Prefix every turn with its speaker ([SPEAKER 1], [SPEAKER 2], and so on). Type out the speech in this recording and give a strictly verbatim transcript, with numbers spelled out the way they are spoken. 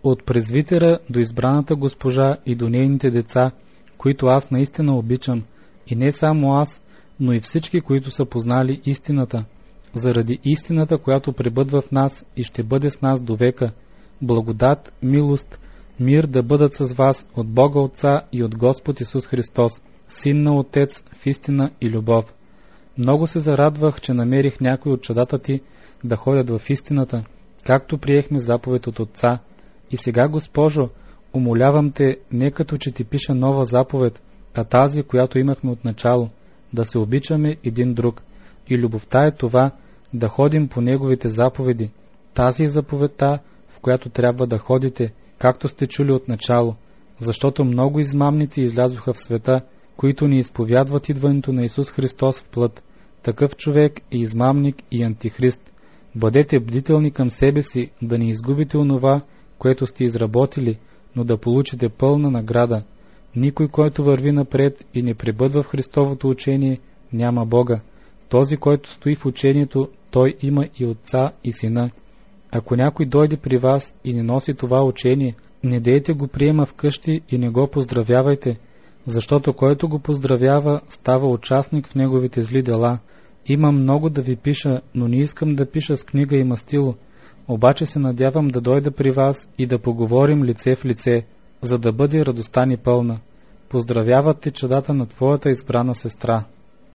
[SPEAKER 1] от презвитера до избраната госпожа и до нейните деца, които аз наистина обичам, и не само аз, но и всички, които са познали истината, заради истината, която пребъдва в нас и ще бъде с нас до века. Благодат, милост, мир да бъдат с вас от Бога Отца и от Господ Исус Христос, Син на Отец в истина и любов. Много се зарадвах, че намерих някой от чадата ти да ходят в истината, както приехме заповед от Отца. И сега, Госпожо, умолявам те, не като че ти пиша нова заповед, а тази, която имахме от начало, да се обичаме един друг. И любовта е това, да ходим по Неговите заповеди. Тази е заповедта, в която трябва да ходите, както сте чули от начало, защото много измамници излязоха в света, които ни изповядват идването на Исус Христос в плът. Такъв човек е измамник и антихрист. Бъдете бдителни към себе си, да не изгубите онова, което сте изработили, но да получите пълна награда. Никой, който върви напред и не пребъдва в Христовото учение, няма Бога. Този, който стои в учението, той има и Отца и Сина. Ако някой дойде при вас и не носи това учение, не дейте го приема вкъщи и не го поздравявайте, защото който го поздравява, става участник в неговите зли дела. Имам много да ви пиша, но не искам да пиша с книга и мастило, обаче се надявам да дойда при вас и да поговорим лице в лице, за да бъде радостта ни пълна. Поздравяват ти чадата на твоята избрана сестра.